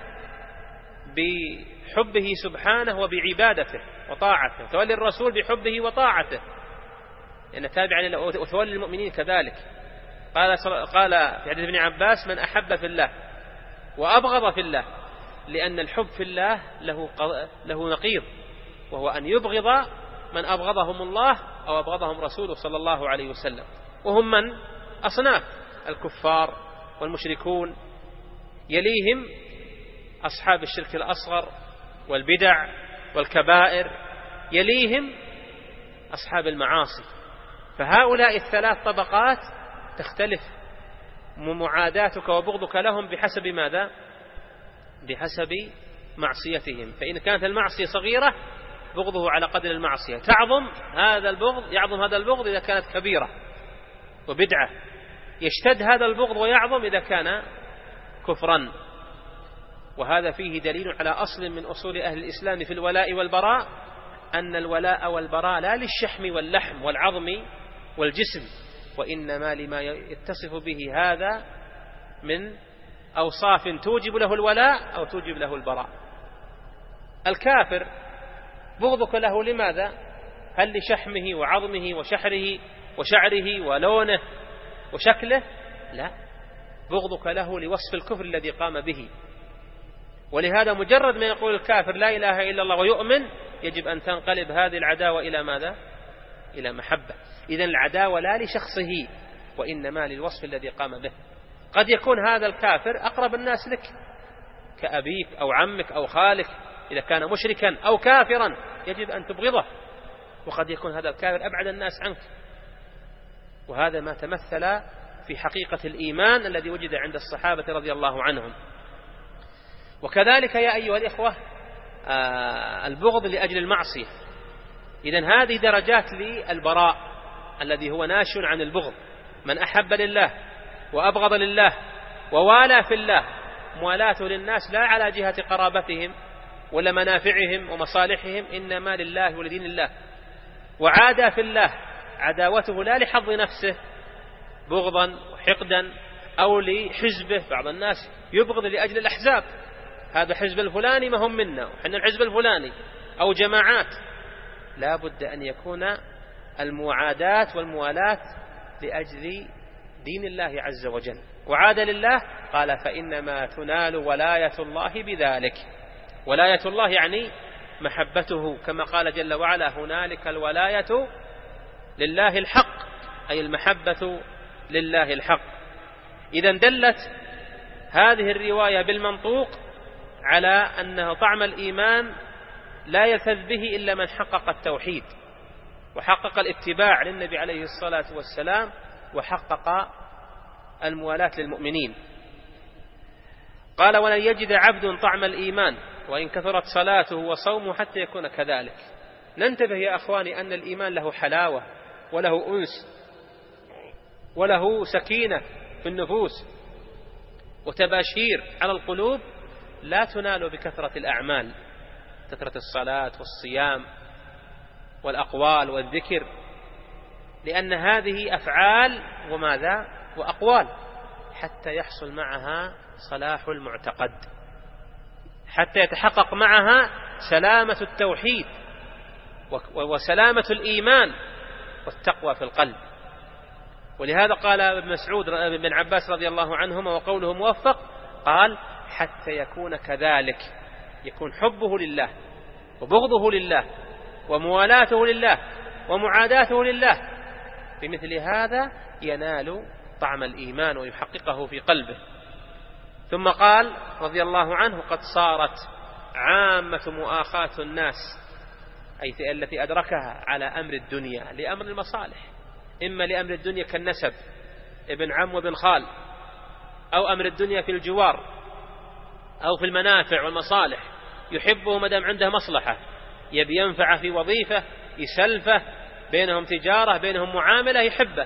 بحبه سبحانه وبعبادته وطاعته، وتولي الرسول بحبه وطاعته لأن تابعا، وتولي المؤمنين كذلك. قال في حديث ابن عباس من أحب في الله وأبغض في الله، لأن الحب في الله له نقيض، وهو أن يبغض من أبغضهم الله أو أبغضهم رسوله صلى الله عليه وسلم، وهم من أصناف الكفار والمشركون، يليهم أصحاب الشرك الأصغر والبدع والكبائر، يليهم أصحاب المعاصي. فهؤلاء الثلاث طبقات تختلف معاداتك وبغضك لهم بحسب ماذا؟ بحسب معصيتهم. فإن كانت المعصية صغيرة بغضه على قدر المعصية، يعظم هذا البغض إذا كانت كبيرة وبدعة، يشتد هذا البغض ويعظم إذا كان كفرا. وهذا فيه دليل على أصل من أصول أهل الإسلام في الولاء والبراء، أن الولاء والبراء لا للشحم واللحم والعظم والجسم، وإنما لما يتصف به هذا من أوصاف توجب له الولاء أو توجب له البراء. الكافر بغضك له لماذا؟ هل لشحمه وعظمه وشحره وشعره ولونه وشكله؟ لا، بغضك له لوصف الكفر الذي قام به. ولهذا مجرد ما يقول الكافر لا إله إلا الله ويؤمن، يجب أن تنقلب هذه العداوة إلى ماذا؟ إلى محبة. إذن العداوة لا لشخصه وإنما للوصف الذي قام به. قد يكون هذا الكافر أقرب الناس لك كأبيك أو عمك أو خالك، إذا كان مشركا أو كافرا يجب أن تبغضه، وقد يكون هذا الكافر أبعد الناس عنك. وهذا ما تمثل في حقيقة الإيمان الذي وجد عند الصحابة رضي الله عنهم. وكذلك يا أيها الإخوة البغض لأجل المعصية. إذن هذه درجات للبراء الذي هو ناشئ عن البغض. من أحب لله وأبغض لله ووالى في الله، موالاته للناس لا على جهة قرابتهم ولا منافعهم ومصالحهم، إنما لله ولدين الله. وعادى في الله، عداوته لا لحظ نفسه بغضا وحقدا أو لحزبه. بعض الناس يبغض لأجل الأحزاب، هذا حزب الفلاني ما هم منا وحنا الحزب الفلاني، أو جماعات. لا بد أن يكون المعاداة والموالاة لأجل دين الله عز وجل. وعاد لله قال فإنما تنال ولاية الله بذلك. ولاية الله يعني محبته، كما قال جل وعلا هنالك الولاية لله الحق، أي المحبة لله الحق. إذن دلت هذه الرواية بالمنطوق على أنه طعم الإيمان لا يلتذ به إلا من حقق التوحيد وحقق الاتباع للنبي عليه الصلاة والسلام وحقق الموالاة للمؤمنين. قال ولن يجد عبد طعم الإيمان وإن كثرت صلاته وصومه حتى يكون كذلك. ننتبه يا أخواني أن الإيمان له حلاوة وله أنس وله سكينة في النفوس وتباشير على القلوب، لا تنال بكثرة الأعمال، كثرة الصلاة والصيام والأقوال والذكر، لأن هذه أفعال وماذا؟ وأقوال، حتى يحصل معها صلاح المعتقد، حتى يتحقق معها سلامة التوحيد وسلامة الإيمان والتقوى في القلب. ولهذا قال ابن مسعود بن عباس رضي الله عنهما وقوله موفق، قال حتى يكون كذلك، يكون حبه لله وبغضه لله وموالاته لله ومعاداته لله، بمثل هذا ينال طعم الإيمان ويحققه في قلبه. ثم قال رضي الله عنه قد صارت عامة مؤاخاة الناس، أي التي أدركها، على أمر الدنيا لأمر المصالح، إما لأمر الدنيا كالنسب ابن عم وابن خال، أو أمر الدنيا في الجوار أو في المنافع والمصالح، يحبه مدام عنده مصلحة، يبي ينفع في وظيفة، يسلفه، بينهم تجارة، بينهم معاملة، يحبه.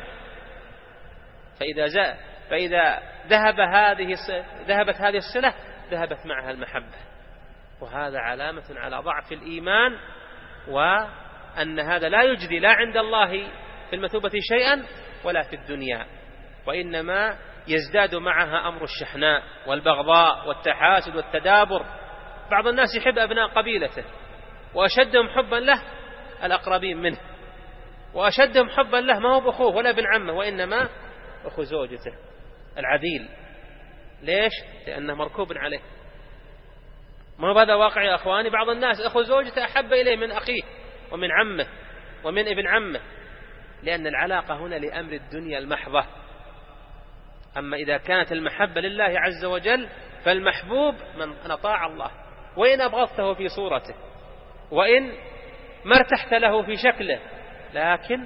فإذا ذهبت هذه الصلة ذهبت معها المحبة، وهذا علامة على ضعف الإيمان، وأن هذا لا يجدي لا عند الله في المثوبة شيئا ولا في الدنيا، وإنما يزداد معها أمر الشحناء والبغضاء والتحاسد والتدابر. بعض الناس يحب أبناء قبيلته، وأشدهم حبا له الأقربين منه، وأشدهم حبا له ما هو بأخوه ولا ابن عمه، وإنما أخو زوجته العديل. ليش؟ لأنه مركوب عليه. ما هو هذا واقع يا أخواني؟ بعض الناس أخو زوجته أحب إليه من أخيه ومن عمه ومن ابن عمه، لأن العلاقة هنا لأمر الدنيا المحضة. أما إذا كانت المحبة لله عز وجل فالمحبوب من أطاع الله، وإن أبغضته في صورته، وإن ما ارتحت له في شكله، لكن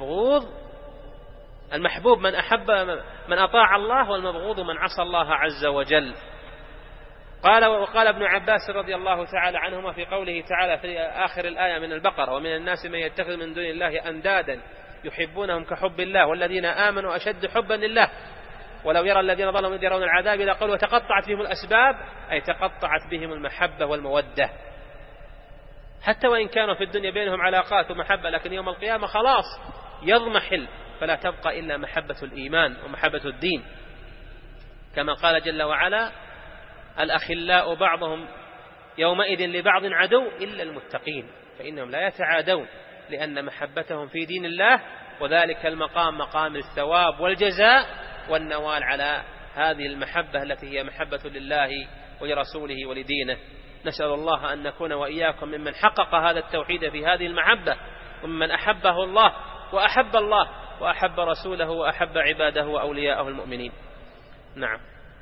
المحبوب من أحب من أطاع الله، والمبغوض من عصى الله عز وجل. وقال ابن عباس رضي الله تعالى عنهما في قوله تعالى في آخر الآية من البقرة: ومن الناس من يتخذ من دون الله أندادا يحبونهم كحب الله والذين آمنوا أشد حبا لله ولو يرى الذين ظلموا إذ يرون العذاب إذا قالوا وتقطعت بهم الأسباب، أي تقطعت بهم المحبة والمودة. حتى وإن كانوا في الدنيا بينهم علاقات ومحبة، لكن يوم القيامة خلاص يضمحل، فلا تبقى إلا محبة الإيمان ومحبة الدين، كما قال جل وعلا: الأخلاء بعضهم يومئذ لبعض عدو إلا المتقين فإنهم لا يتعادون، لأن محبتهم في دين الله، وذلك المقام مقام الثواب والجزاء والنوال على هذه المحبة التي هي محبة لله ولرسوله ولدينه. نسأل الله أن نكون وإياكم ممن حقق هذا التوحيد في هذه المحبة، وممن أحبه الله وأحب رسوله وأحب عباده وأولياءه المؤمنين. نعم.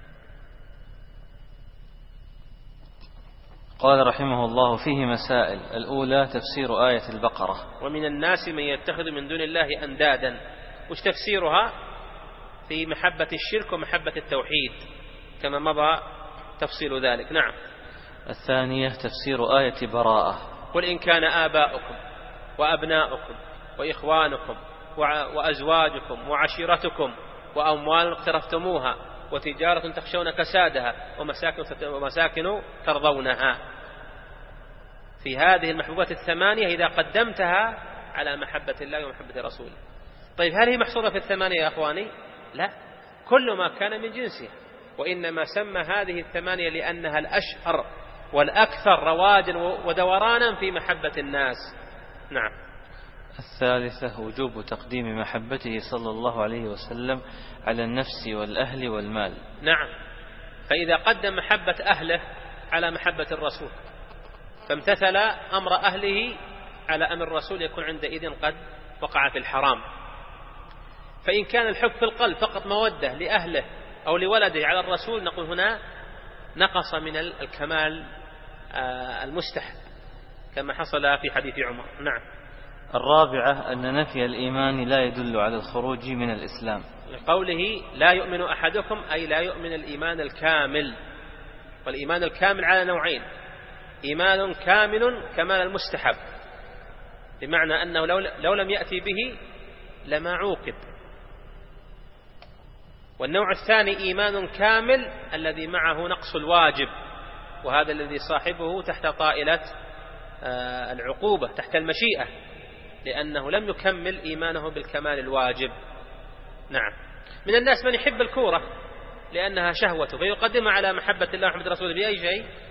قال رحمه الله: فيه مسائل. الأولى تفسير آية البقرة: ومن الناس من يتخذ من دون الله أندادا. وش تفسيرها؟ في محبة الشرك ومحبة التوحيد، كما مضى تفصيل ذلك. نعم. الثانية تفسير آية براءة: قل إن كان آباؤكم وأبناؤكم وإخوانكم وأزواجكم وعشيرتكم وأموال اقترفتموها وتجارة تخشون كسادها ومساكن ترضونها. في هذه المحبوبات الثمانية إذا قدمتها على محبة الله ومحبة رسوله. طيب هل هي محصورة في الثمانية يا أخواني؟ لا، كل ما كان من جنسها، وإنما سمى هذه الثمانية لأنها الأشهر والأكثر رواجا ودورانا في محبة الناس. نعم. الثالثة وجوب تقديم محبته صلى الله عليه وسلم على النفس والأهل والمال. نعم. فإذا قدم محبة أهله على محبة الرسول فامتثل أمر أهله على أمر الرسول، يكون عندئذ قد وقع في الحرام. فإن كان الحب في القلب فقط مودة لأهله أو لولده على الرسول، نقول هنا نقص من الكمال المستحب، كما حصل في حديث عمر. نعم. الرابعة أن نفي الإيمان لا يدل على الخروج من الإسلام، لقوله لا يؤمن أحدكم، أي لا يؤمن الإيمان الكامل. والإيمان الكامل على نوعين: إيمان كامل كمال المستحب، بمعنى أنه لو لم يأتي به لما عوقب. والنوع الثاني إيمان كامل الذي معه نقص الواجب، وهذا الذي صاحبه تحت طائلة العقوبة، تحت المشيئة، لأنه لم يكمل إيمانه بالكمال الواجب. نعم. من الناس من يحب الكورة لأنها شهوته فيقدمها على محبة الله ومحبة رسوله بأي شيء؟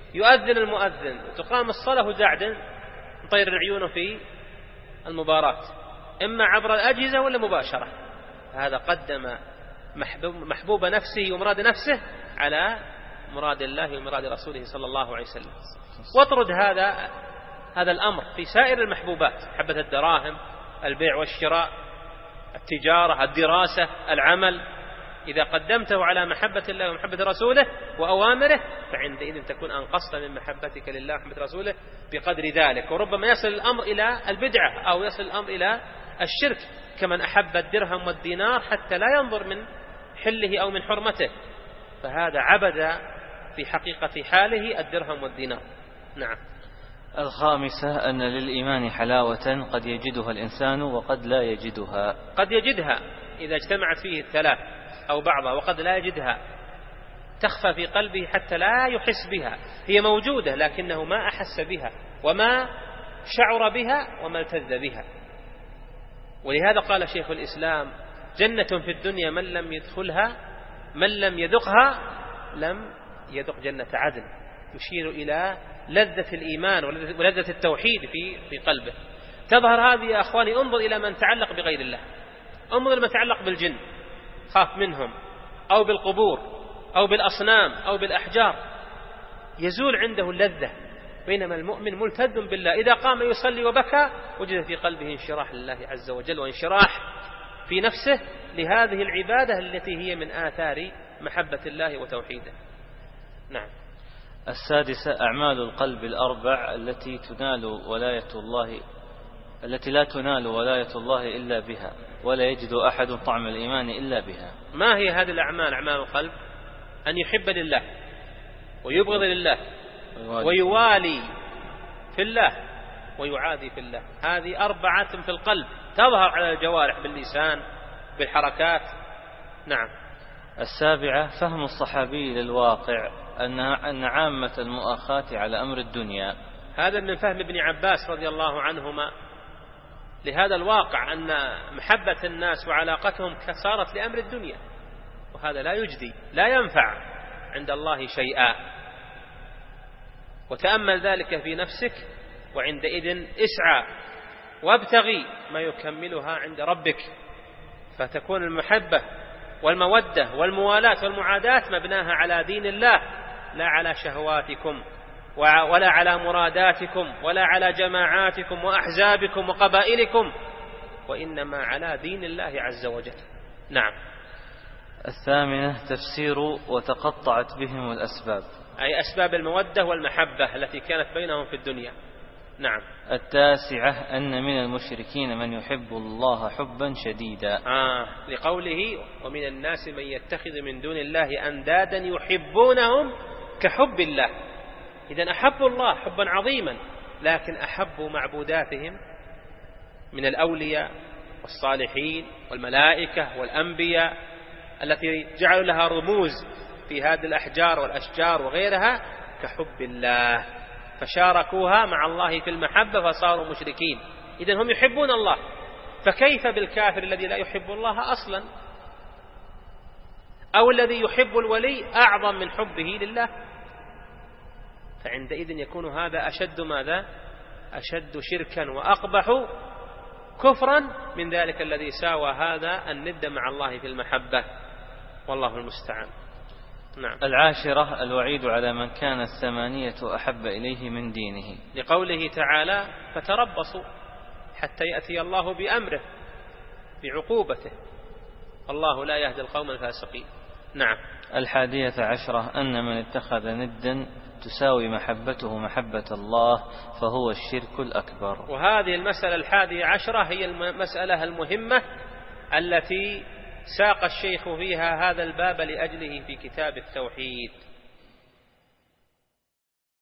يؤذن المؤذن وتقام الصلاة وزعدن نطير عيونه في المباراة، إما عبر الأجهزة ولا مباشرة. هذا قدم محبوب نفسه ومراد نفسه على مراد الله ومراد رسوله صلى الله عليه وسلم. واطرد هذا الأمر في سائر المحبوبات، محبة الدراهم، البيع والشراء، التجارة، الدراسة، العمل. إذا قدمته على محبة الله ومحبة رسوله وأوامره فعندئذ تكون أنقصت من محبتك لله ومحبة رسوله بقدر ذلك، وربما يصل الأمر إلى البدعة أو يصل الأمر إلى الشرك، كمن أحب الدرهم والدينار حتى لا ينظر من حله أو من حرمته، فهذا عبد في حقيقة حاله الدرهم والدينار. نعم. الخامسة أن للإيمان حلاوة قد يجدها الإنسان وقد لا يجدها. قد يجدها إذا اجتمعت فيه الثلاث أو بعضها، وقد لا يجدها، تخفى في قلبه حتى لا يحس بها، هي موجودة لكنه ما أحس بها وما شعر بها وما التذ بها. ولهذا قال شيخ الإسلام: جنة في الدنيا من لم يدخلها من لم يذقها لم يذق جنة عدن، يشير إلى لذة الإيمان ولذة التوحيد في قلبه. تظهر هذه يا أخواني، انظر إلى من تعلق بغير الله، انظر إلى من تعلق بالجن خاف منهم أو بالقبور أو بالأصنام أو بالأحجار، يزول عنده اللذة، بينما المؤمن ملتذ بالله إذا قام يصلي وبكى وجد في قلبه انشراح لله عز وجل وانشراح في نفسه لهذه العبادة التي هي من آثار محبة الله وتوحيده. نعم. السادسة أعمال القلب الأربع التي لا تنال ولاية الله إلا بها، ولا يجد أحد طعم الإيمان إلا بها. ما هي هذه الأعمال؟ أعمال القلب أن يحب لله ويبغض لله ويوالي في الله ويعادي في الله. هذه أربعة في القلب تظهر على الجوارح باللسان بالحركات. نعم. السابعة فهم الصحابي للواقع أن عامة المؤاخاة على أمر الدنيا. هذا من فهم ابن عباس رضي الله عنهما لهذا الواقع، أن محبة الناس وعلاقتهم صارت لأمر الدنيا، وهذا لا يجدي لا ينفع عند الله شيئا. وتأمل ذلك في نفسك، وعندئذ اسعى وابتغي ما يكملها عند ربك، فتكون المحبة والمودة والموالاة والمعاداة مبناها على دين الله، لا على شهواتكم ولا على مراداتكم ولا على جماعاتكم وأحزابكم وقبائلكم، وإنما على دين الله عز وجل. نعم. الثامنة تفسير وتقطعت بهم الأسباب، أي أسباب المودة والمحبة التي كانت بينهم في الدنيا. نعم. التاسعة أن من المشركين من يحب الله حبا شديدا، لقوله: ومن الناس من يتخذ من دون الله أندادا يحبونهم كحب الله. إذن أحبوا الله حبا عظيما، لكن أحبوا معبوداتهم من الأولياء والصالحين والملائكة والأنبياء التي جعلوا لها رموز في هذه الأحجار والأشجار وغيرها كحب الله، فشاركوها مع الله في المحبة فصاروا مشركين. إذن هم يحبون الله، فكيف بالكافر الذي لا يحب الله أصلا، أو الذي يحب الولي أعظم من حبه لله؟ فعندئذ يكون هذا أشد ماذا؟ أشد شركا وأقبح كفرا من ذلك الذي ساوى هذا الند مع الله في المحبة، والله المستعان. نعم. العاشرة الوعيد على من كان الثمانية أحب إليه من دينه، لقوله تعالى: فتربصوا حتى يأتي الله بأمره بعقوبته، الله لا يهدي القوم الفاسقين. نعم. الحادية عشرة أن من اتخذ ندا تساوي محبته محبة الله فهو الشرك الأكبر. وهذه المسألة الحادية عشرة هي المسألة المهمة التي ساق الشيخ فيها هذا الباب لأجله في كتاب التوحيد.